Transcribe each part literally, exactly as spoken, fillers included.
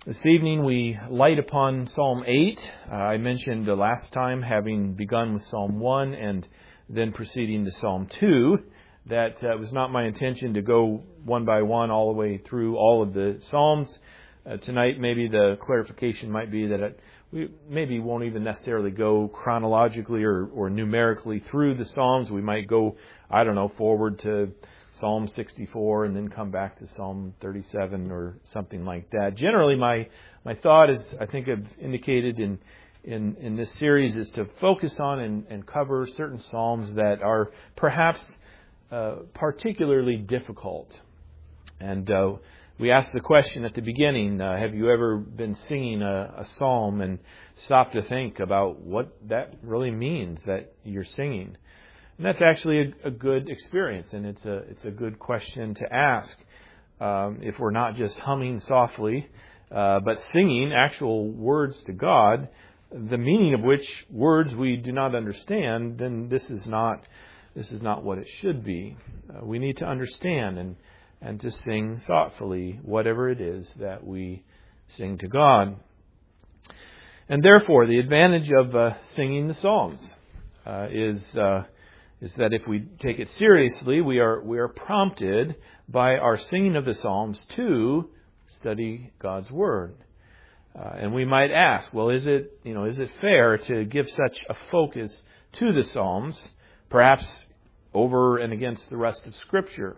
This evening we light upon Psalm eight. Uh, I mentioned the last time, having begun with Psalm one and then proceeding to Psalm two, that uh, it was not my intention to go one by one all the way through all of the Psalms. Uh, tonight maybe the clarification might be that it, we maybe won't even necessarily go chronologically or, or numerically through the Psalms. We might go, I don't know, forward to Psalm sixty-four and then come back to Psalm thirty-seven or something like that. Generally, my my thought is, I think I've indicated in in, in this series, is to focus on and, and cover certain Psalms that are perhaps uh, particularly difficult. And uh, we asked the question at the beginning, uh, have you ever been singing a, a Psalm and stopped to think about what that really means that you're singing? And that's actually a, a good experience, and it's a it's a good question to ask. Um, if we're not just humming softly, uh, but singing actual words to God, the meaning of which words we do not understand, then this is not this is not what it should be. Uh, we need to understand and and to sing thoughtfully whatever it is that we sing to God. And therefore, the advantage of uh, singing the Psalms uh, is. Uh, is that if we take it seriously, we are we are prompted by our singing of the Psalms to study God's Word. Uh, and we might ask, well, is it, you know, is it fair to give such a focus to the Psalms, perhaps over and against the rest of Scripture?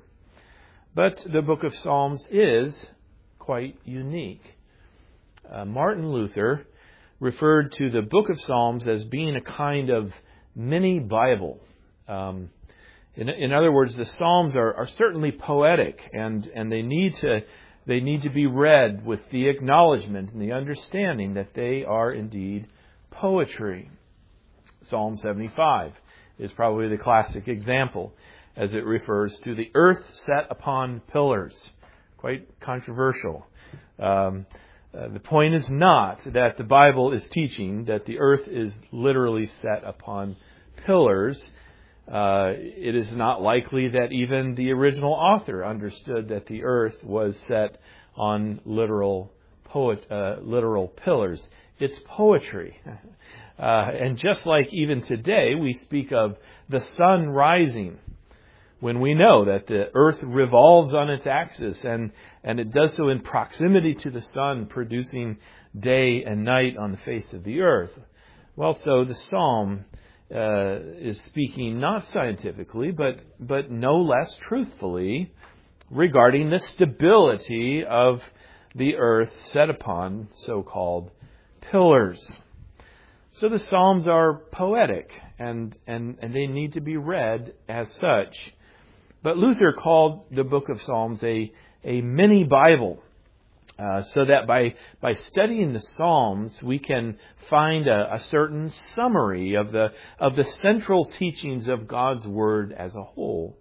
But the book of Psalms is quite unique. Uh, Martin Luther referred to the book of Psalms as being a kind of mini Bible. Um, in, in other words, the Psalms are, are certainly poetic, and, and they need to they need to be read with the acknowledgement and the understanding that they are indeed poetry. Psalm seventy-five is probably the classic example, as it refers to the earth set upon pillars. Quite controversial. Um, uh, the point is not that the Bible is teaching that the earth is literally set upon pillars. Uh, it is not likely that even the original author understood that the earth was set on literal poet, uh, literal pillars. It's poetry. Uh, and just like even today, we speak of the sun rising when we know that the earth revolves on its axis, and, and it does so in proximity to the sun, producing day and night on the face of the earth. Well, so the psalm Uh, is speaking not scientifically, but but no less truthfully regarding the stability of the earth set upon so-called pillars. So the Psalms are poetic, and, and, and they need to be read as such. But Luther called the book of Psalms a, a mini Bible. Uh, so that by by studying the Psalms, we can find a, a certain summary of the of the central teachings of God's Word as a whole.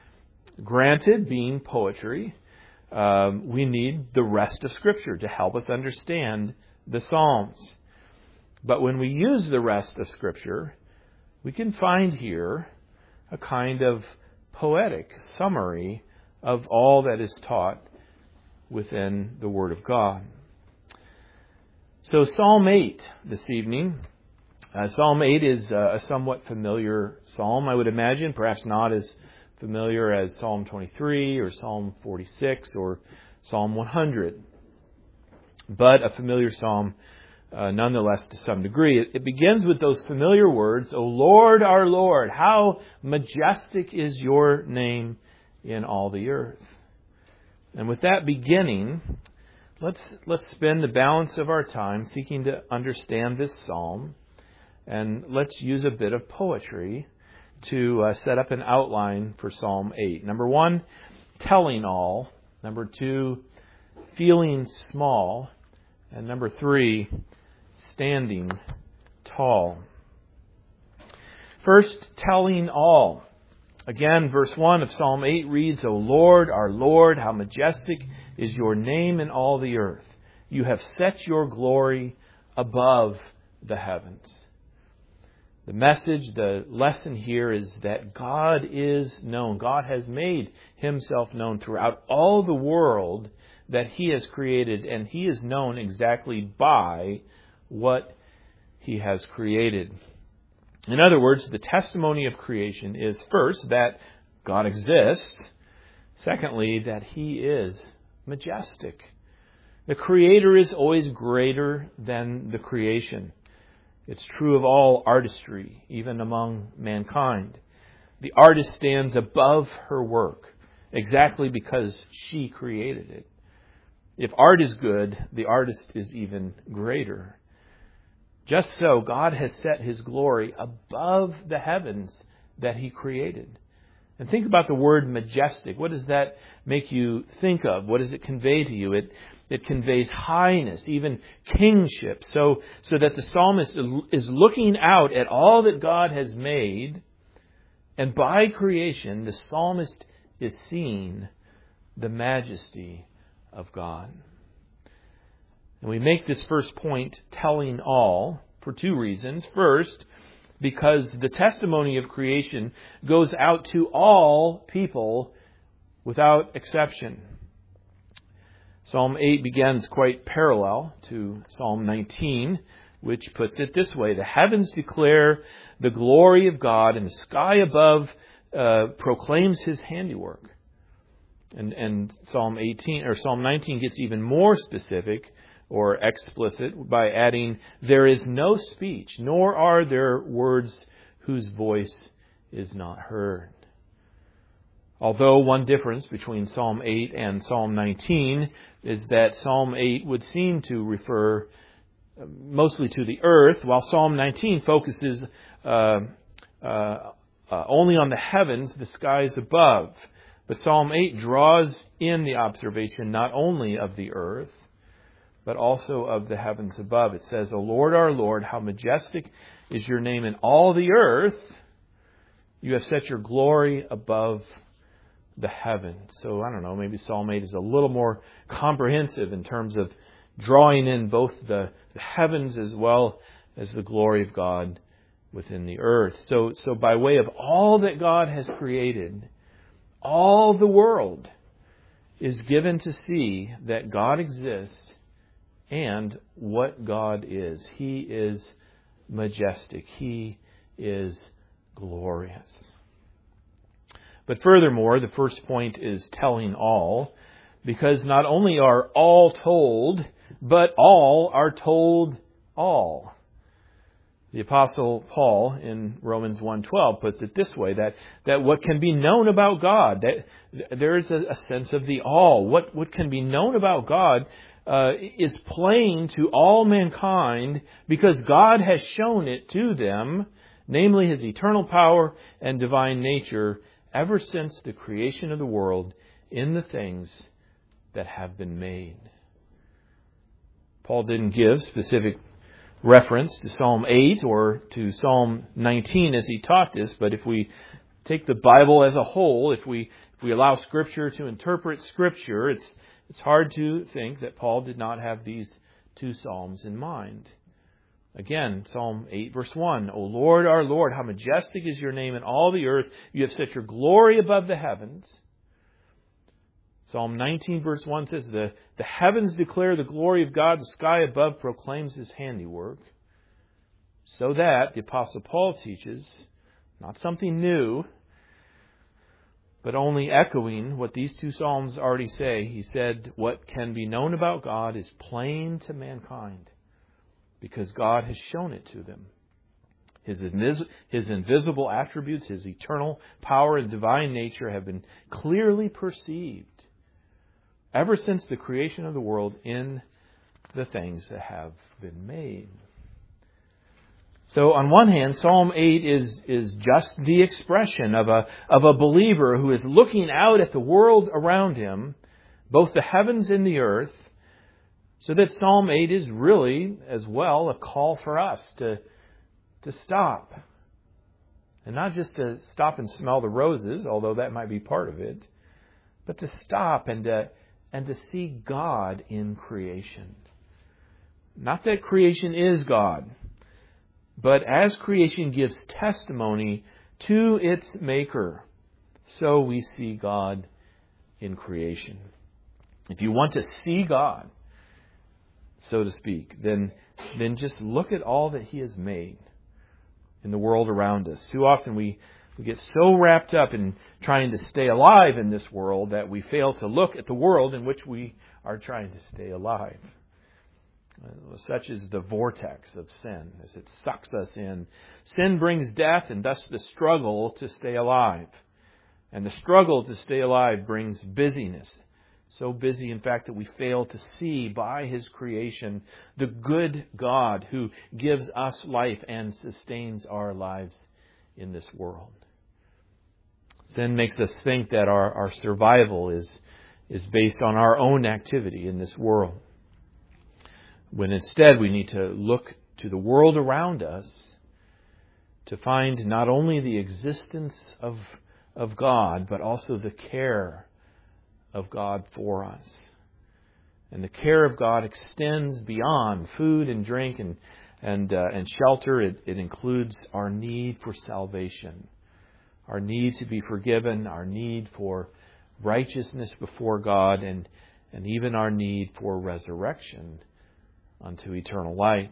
Granted, being poetry, um, we need the rest of Scripture to help us understand the Psalms. But when we use the rest of Scripture, we can find here a kind of poetic summary of all that is taught within the Word of God. So Psalm eight this evening. Uh, Psalm eight is uh, a somewhat familiar psalm, I would imagine. Perhaps not as familiar as Psalm twenty-three or Psalm forty-six or Psalm one hundred. But a familiar psalm uh, nonetheless to some degree. It, it begins with those familiar words, O Lord, our Lord, how majestic is your name in all the earth. And with that beginning, let's let's spend the balance of our time seeking to understand this psalm, and let's use a bit of poetry to uh, set up an outline for Psalm eight. Number one, telling all. Number two, feeling small. And number three, standing tall. First, telling all. Again, verse one of Psalm eight reads, O Lord, our Lord, how majestic is your name in all the earth. You have set your glory above the heavens. The message, the lesson here is that God is known. God has made himself known throughout all the world that He has created, and He is known exactly by what He has created. In other words, the testimony of creation is first that God exists. Secondly, that He is majestic. The Creator is always greater than the creation. It's true of all artistry, even among mankind. The artist stands above her work exactly because she created it. If art is good, the artist is even greater. Just so, God has set His glory above the heavens that He created. And think about the word majestic. What does that make you think of? What does it convey to you? It it conveys highness, even kingship. So, so that the psalmist is looking out at all that God has made, and by creation, the psalmist is seeing the majesty of God. And we make this first point telling all for two reasons. First, because the testimony of creation goes out to all people without exception. Psalm eight begins quite parallel to Psalm nineteen, which puts it this way: the heavens declare the glory of God, and the sky above uh, proclaims His handiwork. And, and Psalm eighteen or Psalm nineteen gets even more specific or explicit by adding, there is no speech, nor are there words whose voice is not heard. Although one difference between Psalm eight and Psalm nineteen is that Psalm eight would seem to refer mostly to the earth, while Psalm nineteen focuses uh, uh, uh, only on the heavens, the skies above. But Psalm eight draws in the observation not only of the earth, but also of the heavens above. It says, O Lord, our Lord, how majestic is your name in all the earth. You have set your glory above the heavens. So, I don't know, maybe Psalm eight is a little more comprehensive in terms of drawing in both the, the heavens as well as the glory of God within the earth. So, so by way of all that God has created, all the world is given to see that God exists and what God is. He is majestic. He is glorious. But furthermore, the first point is telling all, because not only are all told, but all are told all. The Apostle Paul in Romans one twelve puts it this way, that, that what can be known about God, that there is a, a sense of the all. What, what can be known about God uh, is plain to all mankind because God has shown it to them, namely His eternal power and divine nature, ever since the creation of the world in the things that have been made. Paul didn't give specific reference to Psalm eight or to Psalm nineteen as he taught this, but if we take the Bible as a whole, if we if we allow Scripture to interpret Scripture, it's it's hard to think that Paul did not have these two Psalms in mind. Again, Psalm eight verse one, O Lord, our Lord, how majestic is your name in all the earth. You have set your glory above the heavens. Psalm nineteen verse one says, the, the heavens declare the glory of God, the sky above proclaims His handiwork. So that, the Apostle Paul teaches, not something new, but only echoing what these two Psalms already say. He said, what can be known about God is plain to mankind, because God has shown it to them. His, invis- his invisible attributes, His eternal power and divine nature have been clearly perceived ever since the creation of the world in the things that have been made. So on one hand, Psalm eight is, is just the expression of a, of a believer who is looking out at the world around him, both the heavens and the earth, so that Psalm eight is really, as well, a call for us to, to stop. And not just to stop and smell the roses, although that might be part of it, but to stop and to and to see God in creation. Not that creation is God, but as creation gives testimony to its Maker, so we see God in creation. If you want to see God, so to speak, then, then just look at all that He has made in the world around us. Too often we, we get so wrapped up in trying to stay alive in this world that we fail to look at the world in which we are trying to stay alive. Such is the vortex of sin as it sucks us in. Sin brings death and thus the struggle to stay alive. And the struggle to stay alive brings busyness. So busy, in fact, that we fail to see by His creation the good God who gives us life and sustains our lives in this world. Sin makes us think that our, our survival is, is based on our own activity in this world, when instead we need to look to the world around us to find not only the existence of, of God, but also the care of God for us. And the care of God extends beyond food and drink and and, uh, and shelter. It, it includes our need for salvation, our need to be forgiven, our need for righteousness before God, and, and even our need for resurrection unto eternal life.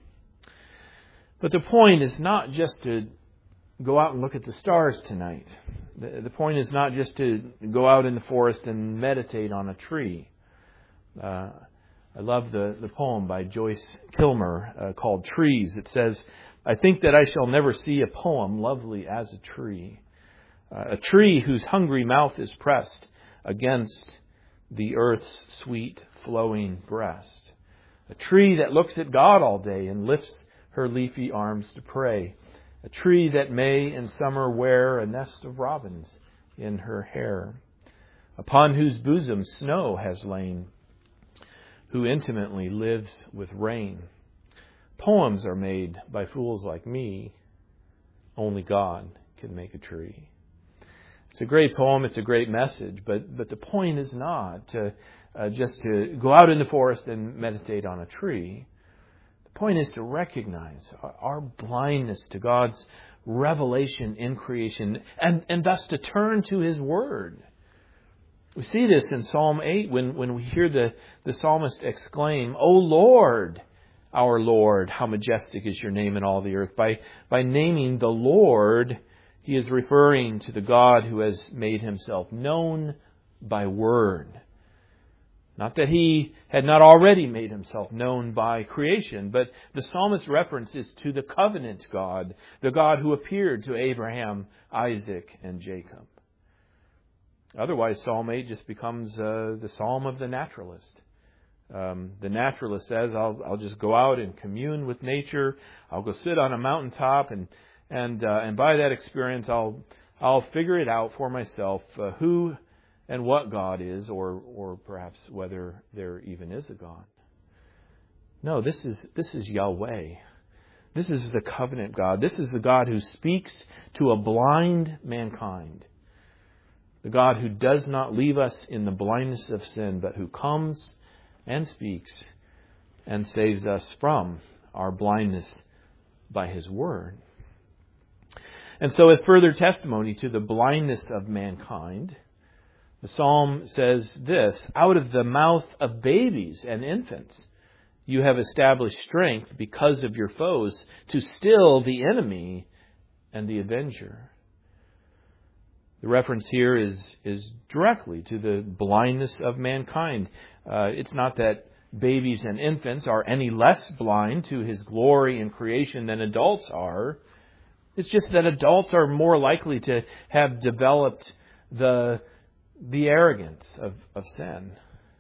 But the point is not just to go out and look at the stars tonight. The, the point is not just to go out in the forest and meditate on a tree. Uh, I love the, the poem by Joyce Kilmer uh, called Trees. It says, "I think that I shall never see a poem lovely as a tree. Uh, a tree whose hungry mouth is pressed against the earth's sweet flowing breast. A tree that looks at God all day and lifts her leafy arms to pray. A tree that may in summer wear a nest of robins in her hair. Upon whose bosom snow has lain, who intimately lives with rain. Poems are made by fools like me. Only God can make a tree." It's a great poem. It's a great message. But, but the point is not to Uh, just to go out in the forest and meditate on a tree. The point is to recognize our, our blindness to God's revelation in creation and, and thus to turn to His Word. We see this in Psalm eight when, when we hear the, the psalmist exclaim, "O Lord, our Lord, how majestic is your name in all the earth." By, by naming the Lord, he is referring to the God who has made Himself known by word. Not that He had not already made Himself known by creation, but the psalmist's reference is to the covenant God, the God who appeared to Abraham, Isaac, and Jacob. Otherwise, Psalm eight just becomes uh, the psalm of the naturalist. Um, the naturalist says, I'll, I'll just go out and commune with nature. I'll go sit on a mountaintop, and and uh, and by that experience, I'll I'll figure it out for myself uh, who and what God is, or or perhaps whether there even is a God. No, this is this is Yahweh. This is the covenant God. This is the God who speaks to a blind mankind. The God who does not leave us in the blindness of sin, but who comes and speaks and saves us from our blindness by His Word. And so, as further testimony to the blindness of mankind, the psalm says this: "Out of the mouth of babies and infants you have established strength because of your foes, to still the enemy and the avenger." The reference here is, is directly to the blindness of mankind. Uh, it's not that babies and infants are any less blind to His glory in creation than adults are. It's just that adults are more likely to have developed the the arrogance of, of sin.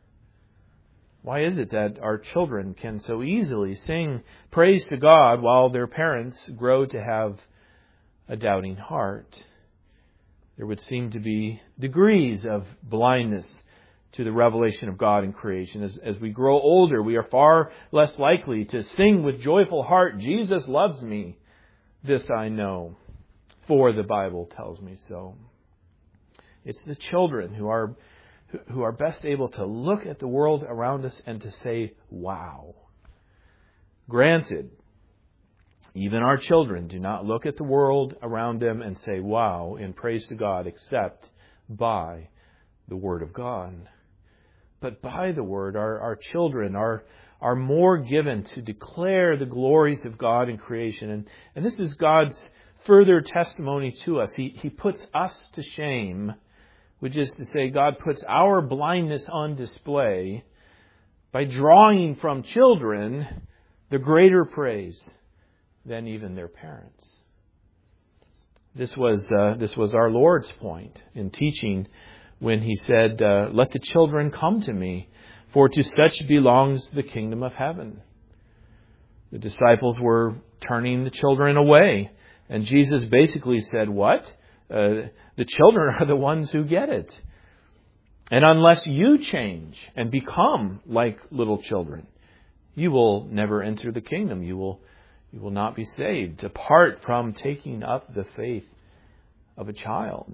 Why is it that our children can so easily sing praise to God while their parents grow to have a doubting heart? There would seem to be degrees of blindness to the revelation of God in creation. As, as we grow older, we are far less likely to sing with joyful heart, "Jesus loves me, this I know, for the Bible tells me so." It's the children who are who are best able to look at the world around us and to say, "Wow." Granted, even our children do not look at the world around them and say, "Wow," in praise to God, except by the Word of God. but by the Word. Our, our children are, are more given to declare the glories of God in creation. And, and this is God's further testimony to us. He, he puts us to shame, which is to say God puts our blindness on display by drawing from children the greater praise than even their parents. This was uh, this was our Lord's point in teaching when He said, uh, "Let the children come to me, for to such belongs the kingdom of heaven." The disciples were turning the children away, and Jesus basically said, "What? Uh, the children are the ones who get it. And unless you change and become like little children, you will never enter the kingdom. You will You will not be saved apart from taking up the faith of a child."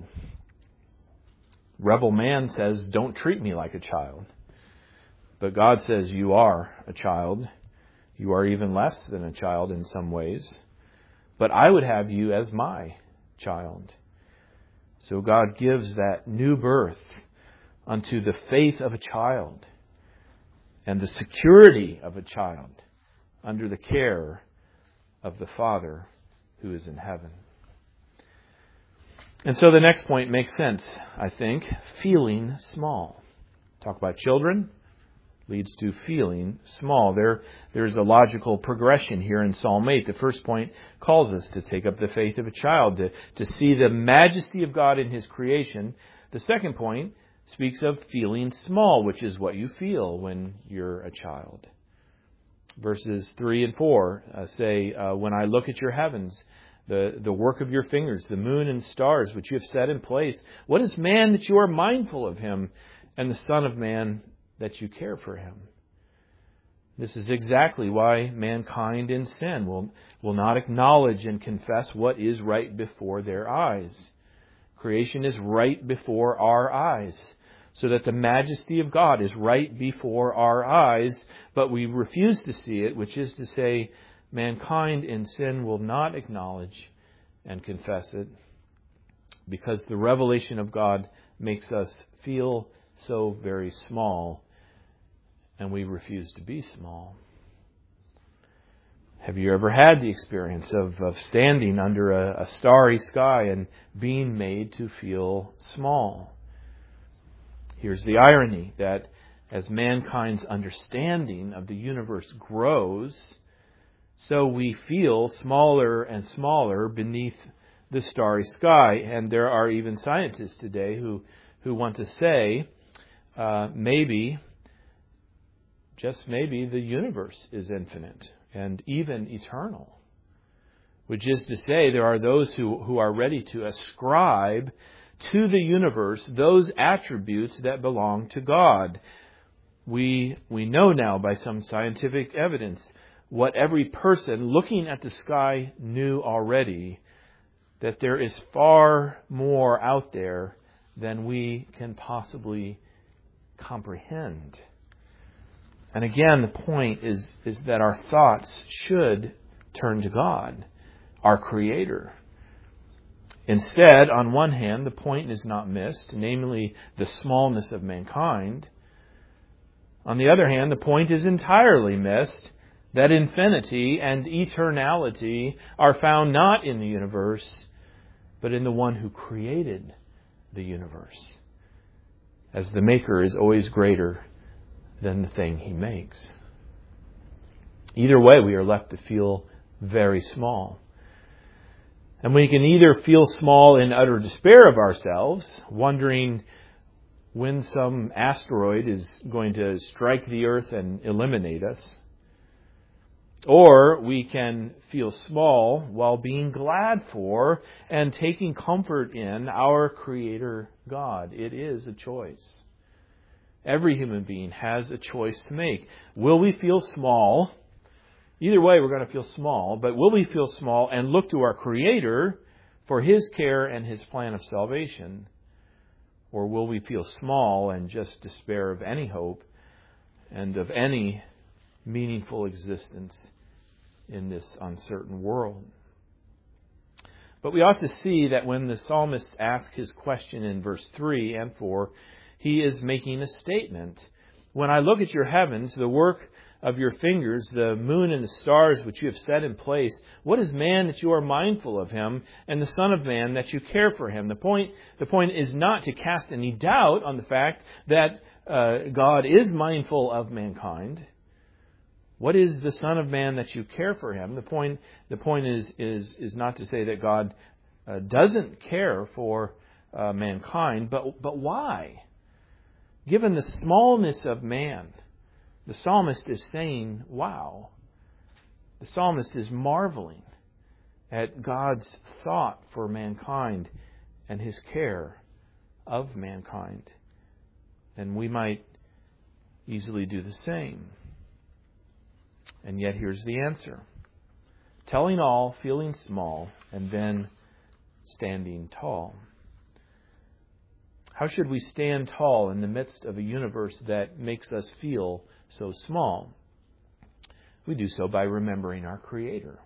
Rebel man says, "Don't treat me like a child." But God says, "You are a child. You are even less than a child in some ways. But I would have you as my child." So God gives that new birth unto the faith of a child and the security of a child under the care of the Father who is in heaven. And so the next point makes sense, I think. Feeling small. Talk about children, leads to feeling small. There, there's a logical progression here in Psalm eight. The first point calls us to take up the faith of a child, to, to see the majesty of God in His creation. The second point speaks of feeling small, which is what you feel when you're a child. Verses three and four uh, say, uh, "When I look at your heavens, the, the work of your fingers, the moon and stars which you have set in place, what is man that you are mindful of him, and the Son of Man that you care for him?" This is exactly why mankind in sin will, will not acknowledge and confess what is right before their eyes. Creation is right before our eyes, so that the majesty of God is right before our eyes, but we refuse to see it, which is to say, mankind in sin will not acknowledge and confess it, because the revelation of God makes us feel so very small, and we refuse to be small. Have you ever had the experience of, of standing under a, a starry sky and being made to feel small? Here's the irony, that as mankind's understanding of the universe grows, so we feel smaller and smaller beneath the starry sky. And there are even scientists today who, who want to say, uh, maybe, just maybe, the universe is infinite and even eternal. Which is to say, there are those who, who are ready to ascribe to the universe those attributes that belong to God. We, we know now by some scientific evidence what every person looking at the sky knew already, that there is far more out there than we can possibly comprehend. And again, the point is, is that our thoughts should turn to God, our Creator. Instead, on one hand, the point is not missed, namely the smallness of mankind. On the other hand, the point is entirely missed, that infinity and eternality are found not in the universe, but in the one who created the universe, as the Maker is always greater than the thing He makes. Either way, we are left to feel very small. And we can either feel small in utter despair of ourselves, wondering when some asteroid is going to strike the earth and eliminate us, or we can feel small while being glad for and taking comfort in our Creator God. It is a choice. Every human being has a choice to make. Will we feel small? Either way, we're going to feel small, but will we feel small and look to our Creator for His care and His plan of salvation? Or will we feel small and just despair of any hope and of any meaningful existence in this uncertain world? But we ought to see that when the psalmist asks his question in verse three and four, he is making a statement. When I look at your heavens, the work of your fingers, the moon and the stars which you have set in place, what is man that you are mindful of him, and the Son of Man that you care for him? The point, the point is not to cast any doubt on the fact that uh, God is mindful of mankind. What is the Son of Man that you care for him? The point, the point is, is, is not to say that God uh, doesn't care for uh, mankind, but, but why? Given the smallness of man, the psalmist is saying, wow. The psalmist is marveling at God's thought for mankind and his care of mankind. And we might easily do the same. And yet here's the answer. Telling all, feeling small, and then standing tall. How should we stand tall in the midst of a universe that makes us feel so small? We do so by remembering our Creator.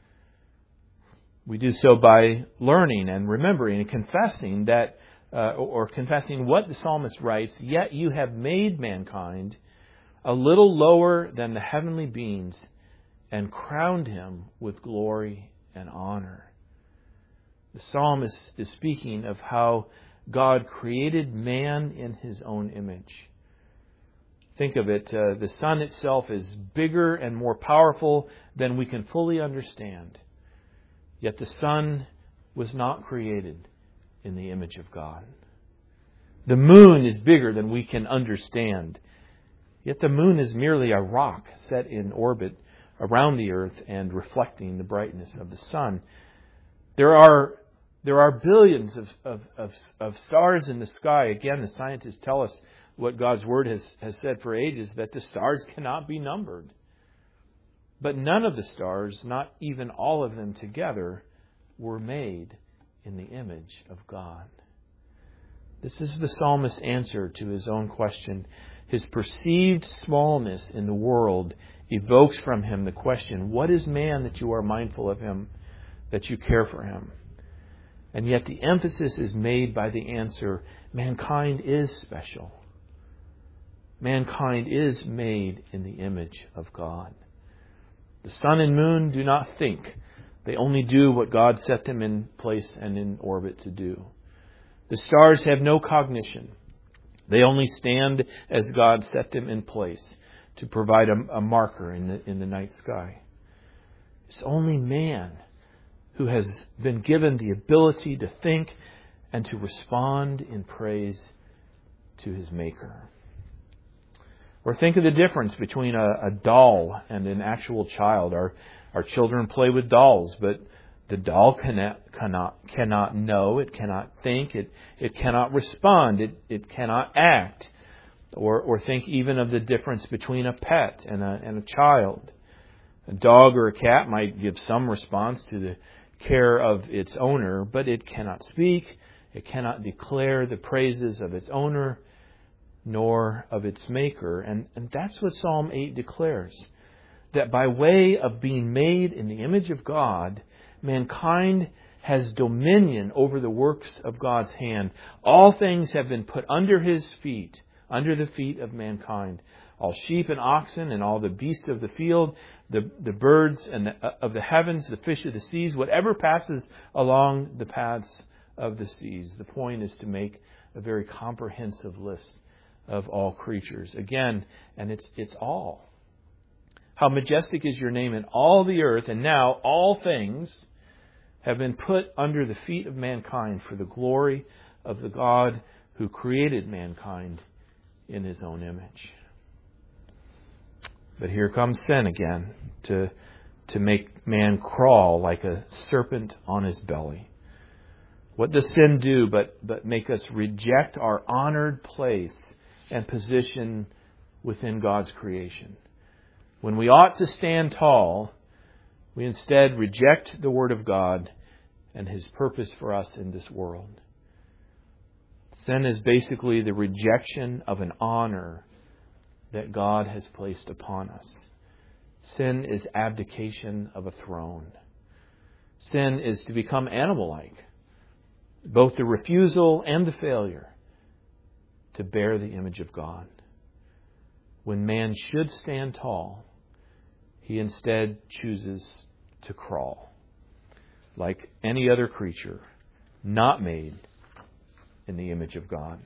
We do so by learning and remembering and confessing that, uh, or confessing what the psalmist writes, yet you have made mankind a little lower than the heavenly beings and crowned him with glory and honor. The psalmist is speaking of how God created man in his own image. Think of it, uh, the sun itself is bigger and more powerful than we can fully understand. Yet the sun was not created in the image of God. The moon is bigger than we can understand. Yet the moon is merely a rock set in orbit around the earth and reflecting the brightness of the sun. There are There are billions of, of, of, of stars in the sky. Again, the scientists tell us what God's Word has, has said for ages, that the stars cannot be numbered. But none of the stars, not even all of them together, were made in the image of God. This is the psalmist's answer to his own question. His perceived smallness in the world evokes from him the question, what is man that you are mindful of him, that you care for him? And yet the emphasis is made by the answer, mankind is special. Mankind is made in the image of God. The sun and moon do not think. They only do what God set them in place and in orbit to do. The stars have no cognition. They only stand as God set them in place to provide a, a marker in the, in the night sky. It's only man who has been given the ability to think and to respond in praise to his Maker. Or think of the difference between a, a doll and an actual child. Our, our children play with dolls, but the doll cannot, cannot, cannot know, it cannot think, it, it cannot respond, it, it cannot act. Or, or think even of the difference between a pet and a, and a child. A dog or a cat might give some response to the care of its owner, but it cannot speak, it cannot declare the praises of its owner, nor of its Maker. And, and that's what Psalm eight declares. That by way of being made in the image of God, mankind has dominion over the works of God's hand. All things have been put under his feet, under the feet of mankind. All sheep and oxen and all the beasts of the field, the, the birds and the, uh, of the heavens, the fish of the seas, whatever passes along the paths of the seas. The point is to make a very comprehensive list of all creatures. Again, and it's it's all. How majestic is your name in all the earth, and now all things have been put under the feet of mankind for the glory of the God who created mankind in his own image. But here comes sin again to, to make man crawl like a serpent on his belly. What does sin do but, but make us reject our honored place and position within God's creation? When we ought to stand tall, we instead reject the Word of God and his purpose for us in this world. Sin is basically the rejection of an honor that God has placed upon us. Sin is abdication of a throne. Sin is to become animal-like, both the refusal and the failure to bear the image of God. when man should stand tall, he instead chooses to crawl, like any other creature not made in the image of God.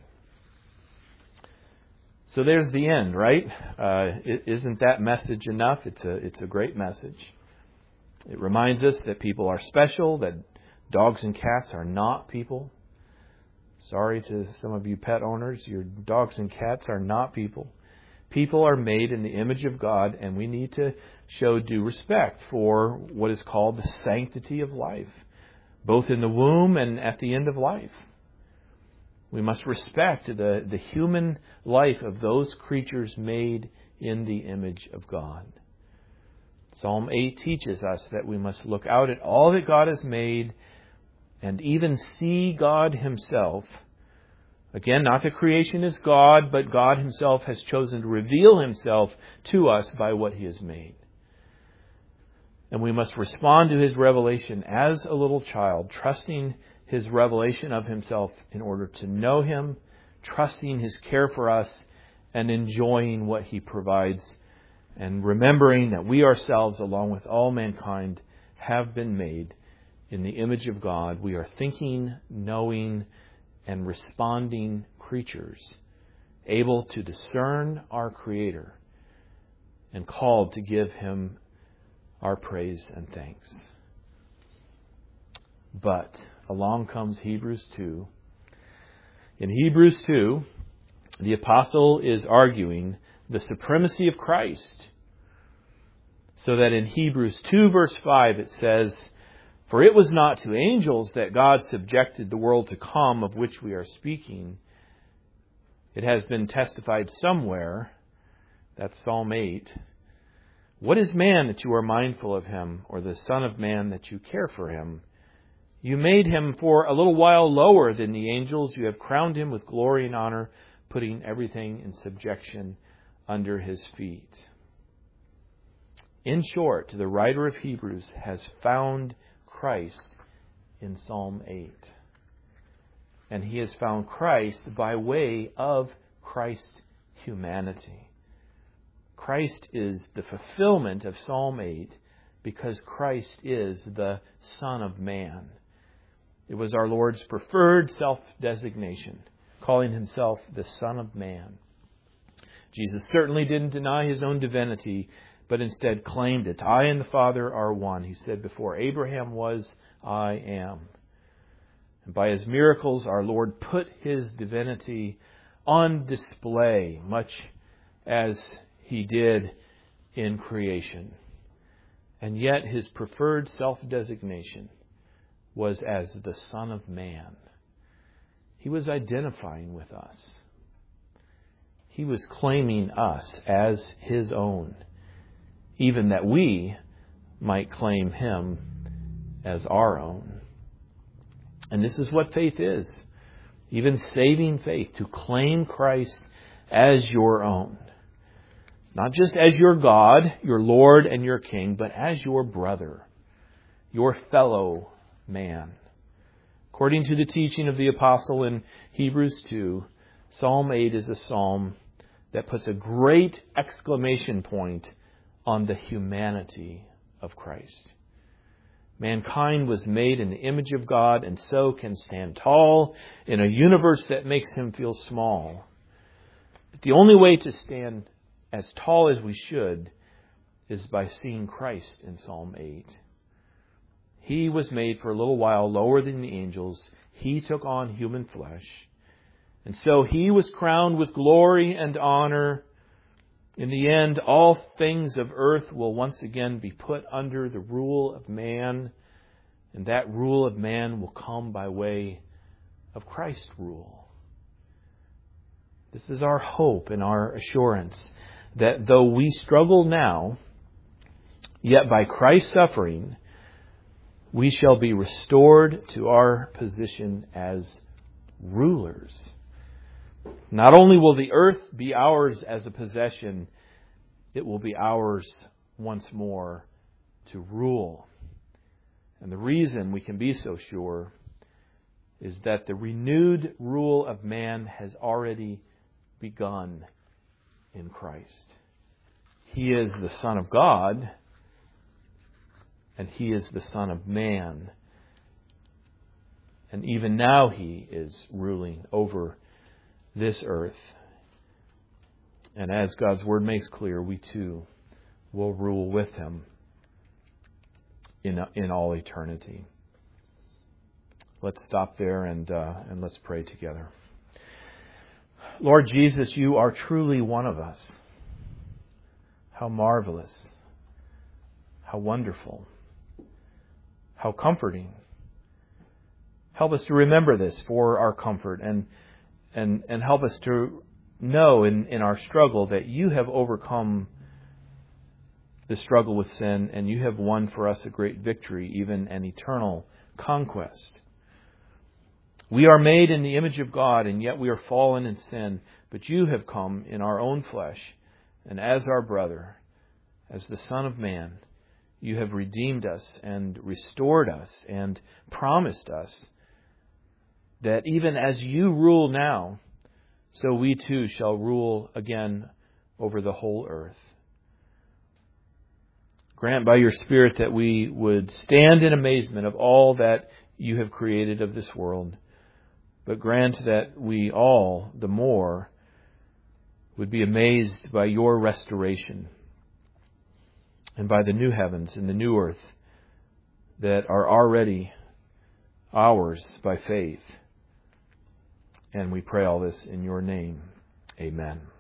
So there's the end, right? Uh, isn't that message enough? It's a, it's a great message. It reminds us that people are special, that dogs and cats are not people. Sorry to some of you pet owners, your dogs and cats are not people. People are made in the image of God, and we need to show due respect for what is called the sanctity of life, both in the womb and at the end of life. We must respect the, the human life of those creatures made in the image of God. Psalm eight teaches us that we must look out at all that God has made and even see God Himself. Again, not that creation is God, but God Himself has chosen to reveal Himself to us by what He has made. And we must respond to His revelation as a little child, trusting His revelation of Himself in order to know Him, trusting His care for us, and enjoying what He provides, and remembering that we ourselves, along with all mankind, have been made in the image of God. We are thinking, knowing, and responding creatures, able to discern our Creator and called to give Him our praise and thanks. But along comes Hebrews two. In Hebrews two, the apostle is arguing the supremacy of Christ, so that in Hebrews two verse five it says, "For it was not to angels that God subjected the world to come, of which we are speaking. It has been testified somewhere," that's Psalm eight, "What is man that you are mindful of him, or the son of man that you care for him? You made him for a little while lower than the angels. You have crowned him with glory and honor, putting everything in subjection under his feet." In short, the writer of Hebrews has found Christ in Psalm eight. And he has found Christ by way of Christ's humanity. Christ is the fulfillment of Psalm eight because Christ is the Son of Man. It was our Lord's preferred self-designation, calling Himself the Son of Man. Jesus certainly didn't deny His own divinity, but instead claimed it. "I and the Father are one." He said, "Before Abraham was, I am." And by His miracles, our Lord put His divinity on display, much as He did in creation. And yet His preferred self-designation was as the Son of Man. He was identifying with us. He was claiming us as His own, even that we might claim Him as our own. And this is what faith is. Even saving faith, to claim Christ as your own. Not just as your God, your Lord and your King, but as your brother, your fellow man. According to the teaching of the apostle in Hebrews two, Psalm eight is a psalm that puts a great exclamation point on the humanity of Christ. Mankind was made in the image of God and so can stand tall in a universe that makes him feel small. But the only way to stand as tall as we should is by seeing Christ in Psalm eight. He was made for a little while lower than the angels. He took on human flesh. And so He was crowned with glory and honor. In the end, all things of earth will once again be put under the rule of man. And that rule of man will come by way of Christ's rule. This is our hope and our assurance that though we struggle now, yet by Christ's suffering, we shall be restored to our position as rulers. Not only will the earth be ours as a possession, it will be ours once more to rule. And the reason we can be so sure is that the renewed rule of man has already begun in Christ. He is the Son of God, and He is the Son of Man. And even now He is ruling over this earth. And as God's Word makes clear, we too will rule with Him in in all eternity. Let's stop there and uh, and let's pray together. Lord Jesus, You are truly one of us. How marvelous, how wonderful, how comforting. Help us to remember this for our comfort, and and and help us to know in, in our struggle that You have overcome the struggle with sin, and You have won for us a great victory, even an eternal conquest. We are made in the image of God, and yet we are fallen in sin, but You have come in our own flesh, and as our brother, as the Son of Man, You have redeemed us and restored us and promised us that even as You rule now, so we too shall rule again over the whole earth. Grant by Your Spirit that we would stand in amazement of all that You have created of this world, but grant that we all, the more, would be amazed by Your restoration and by the new heavens and the new earth that are already ours by faith. And we pray all this in Your name. Amen.